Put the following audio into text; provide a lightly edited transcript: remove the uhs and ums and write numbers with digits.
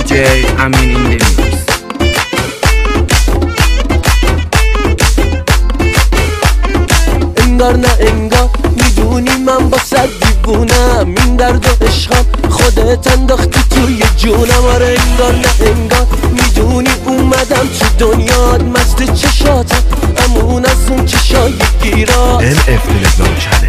DJ Amin in the mix. انگار نه انگار میدونی من با صد دیوونم، این درد و عشقم خودت انداختی توی جونم. آره انگار نه انگار میدونی اومدم تو دنیات، مست چشاتم امون از اون چشای گیرات. NF